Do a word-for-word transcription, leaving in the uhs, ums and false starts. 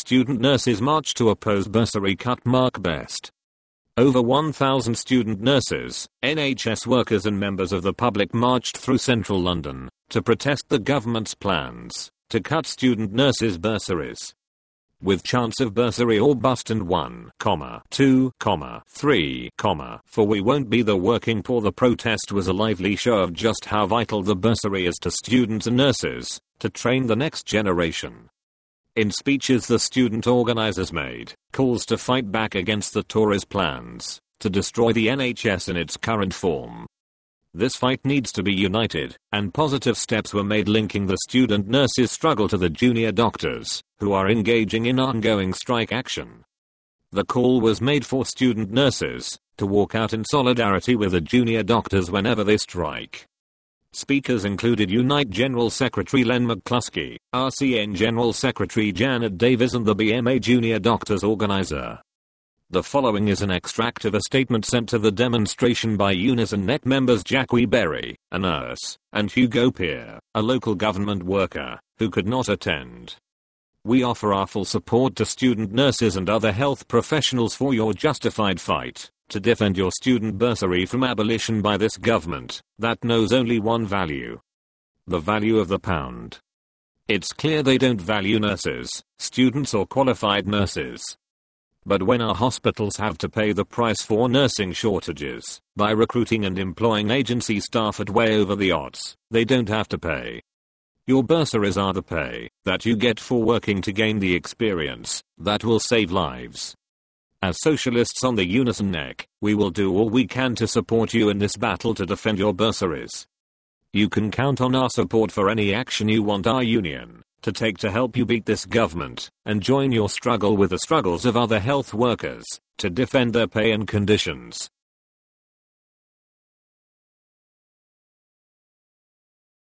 student nurses marched to oppose bursary cut. Mark Best. Over one thousand student nurses, N H S workers and members of the public marched through central London to protest the government's plans to cut student nurses' bursaries. With chants of bursary or bust and one, two, three, for we won't be the working poor, the protest was a lively show of just how vital the bursary is to students and nurses to train the next generation. In speeches, the student organizers made calls to fight back against the Tories' plans to destroy the N H S in its current form. This fight needs to be united, and positive steps were made linking the student nurses' struggle to the junior doctors, who are engaging in ongoing strike action. The call was made for student nurses to walk out in solidarity with the junior doctors whenever they strike. Speakers included Unite General Secretary Len McCluskey, R C N General Secretary Janet Davis, and the B M A Junior Doctors Organizer. The following is an extract of a statement sent to the demonstration by Unison N E C members Jackie Berry, a nurse, and Hugo Peer, a local government worker, who could not attend. We offer our full support to student nurses and other health professionals for your justified fight to defend your student bursary from abolition by this government that knows only one value: the value of the pound. It's clear they don't value nurses, students, or qualified nurses. But when our hospitals have to pay the price for nursing shortages by recruiting and employing agency staff at way over the odds, they don't have to pay. Your bursaries are the pay that you get for working to gain the experience that will save lives. As socialists on the Unison N E C, we will do all we can to support you in this battle to defend your bursaries. You can count on our support for any action you want our union to take to help you beat this government and join your struggle with the struggles of other health workers to defend their pay and conditions.